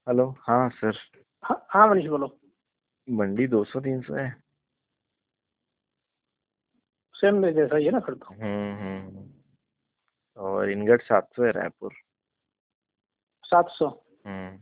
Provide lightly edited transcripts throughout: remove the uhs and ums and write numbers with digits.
Hello. हाँ sir. हाँ हाँ मनीष बोलो। मंडी 200-300 है। सेम में जैसा ही है ना फिर तो। और इनगट 700 है रायपुर। 700। हम्म।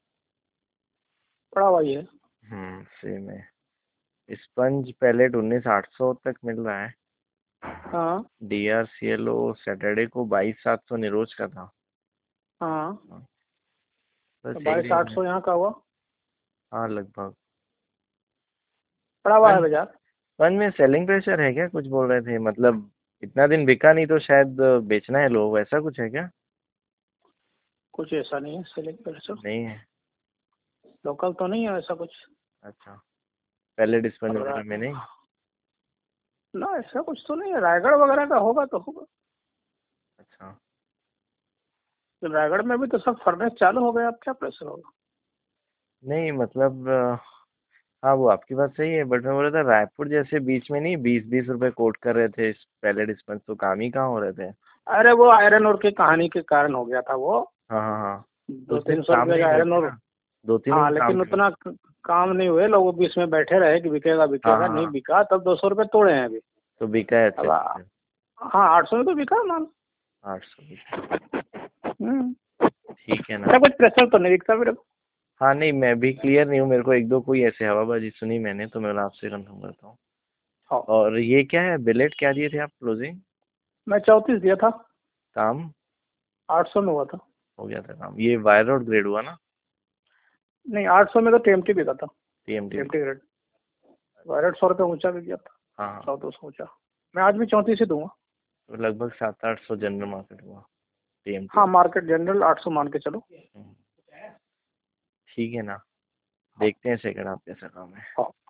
बड़ा भाई है। सेम है। स्पंज पैलेट 19,800 तक मिल रहा है। हाँ DRCLO सैटरडे को 22,700 निरोज का था। हाँ। हाँ, बस तो यही बाईस रेंज आठ में। सौ यहाँ का हुआ। हाँ लगभग। पड़ा हुआ है स्पंज बाजार। स्पंज में सेलिंग प्रेशर है क्या, कुछ बोल रहे थे, मतलब इतना दिन बिका नहीं तो शायद बेचना है लोग, ऐसा कुछ है क्या? कुछ ऐसा नहीं है सेलिंग प्रेशर। नहीं है। लोकल तो नहीं है ऐसा कुछ। अच्छा। पैलेट स्पंज और वगैरह में नहीं। ना ऐसा कुछ तो नहीं है, रायगढ़ वगैरह का होगा तो होगा। अच्छा। तो रायगढ़ में भी तो सब फर्नेस चालू हो गए, अब क्या प्रेशर होगा। नहीं मतलब हाँ वो आपकी बात सही है, बट मैं बोल रहा था रायपुर जैसे बीच में नहीं 20-20 रुपए कोट कर रहे थे इस पैलेट स्पंज, तो काम ही कहाँ हो रहे थे। अरे वो आयरन और की कहानी के कारण हो गया था वो। हाँ हाँ हाँ। तो दो उस दिन तीन सौ काम रुपये नहीं का हुए आयरन थे और। ना। 2-3 दिन हाँ काम लेकिन नहीं हुए। उतना काम नहीं हुए, लोग बीच में बैठे रहे कि बिकेगा हाँ बिकेगा, हाँ नहीं हाँ। बिका, तब 200 रुपये तोड़े हैं अभी। तो बिका है अब अच्छे से फिर। हाँ 800 में तो बिका माल। 800 बिका। हम्म। ठीक है ना। ऐसा कुछ प्रेशर तो नहीं दिखता मेरे को। हाँ नहीं मैं भी क्लियर नहीं हूँ, मेरे को एक दो कोई ऐसे हवाबाजी सुनी मैंने, तो मैं आपसे कंफर्म करता हूँ। हाँ और ये क्या है, बिलेट क्या दिए थे आप क्लोजिंग? मैं 34 दिया था। काम 800 में हुआ था। हो गया था काम, ये वायर रोड ग्रेड हुआ ना? नहीं 800 में तो टीएमटी बिका था। TMT। TMT grade. वायरट 100 रुपये ऊंचा भी गया था। हाँ हाँ। 100-200 ऊंचा। मैं आज भी 34 ही दूंगा। तो लगभग 700-800 जनरल मार्केट हुआ TMT। हाँ मार्केट जनरल 800 मान के चलो। ठीक है ना। देखते हैं सेकंड हाफ कैसा काम है। हाँ।